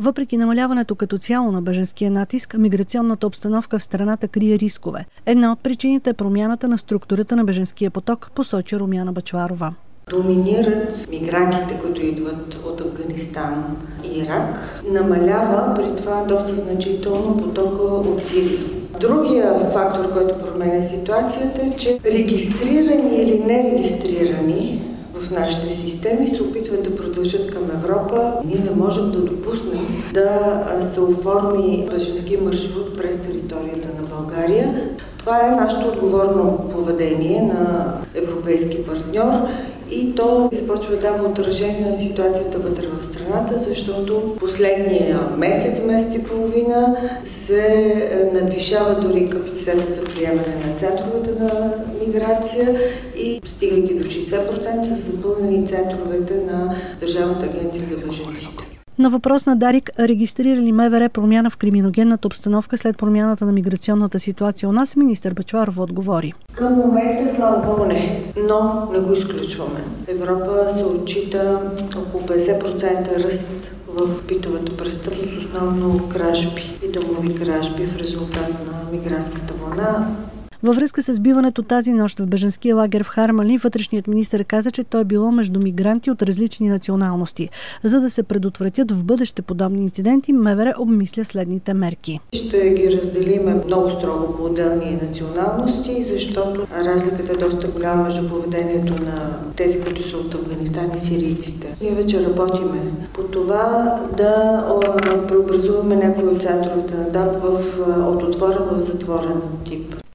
Въпреки намаляването като цяло на бежанския натиск, миграционната обстановка в страната крие рискове. Една от причините е промяната на структурата на бежанския поток, посочи Румяна Бъчварова. Доминират мигрантите, които идват от Афганистан и Ирак. Намалява при това доста значително потока от Сирия. Другия фактор, който променя ситуацията е, че регистрирани или нерегистрирани в нашите системи се опитват да продължат към Европа. Ние не можем да допуснем да се оформи бежански маршрут през територията на България. Това е нашето отговорно поведение на европейски партньор и то започва да дава отражение на ситуацията вътре в страната, защото последния месец и половина се надвишава дори капацитета за приемане на центровете на миграция и стигайки до 60% са запълнени центровете на Държавната агенция за бежанците. На въпрос на Дарик, регистрира ли МВР промяна в криминогенната обстановка след промяната на миграционната ситуация у нас, министър Бъчварова отговори. Към момента, слава Богу, не, но не го изключваме. Европа се отчита около 50% ръст в битовата престъпност, основно кражби и домови кражби в резултат на мигрантската вълна. Във връзка с сбиването тази нощ в бежанския лагер в Харманли, вътрешният министър каза, че той е било между мигранти от различни националности. За да се предотвратят в бъдеще подобни инциденти, МВР обмисля следните мерки. Ще ги разделиме много строго по отделни националности, защото разликата е доста голяма между поведението на тези, които са от Афганистан и сирийците. Ние вече работиме по това да преобразуваме някои от центровете на ДАП от отворен в затворен тип.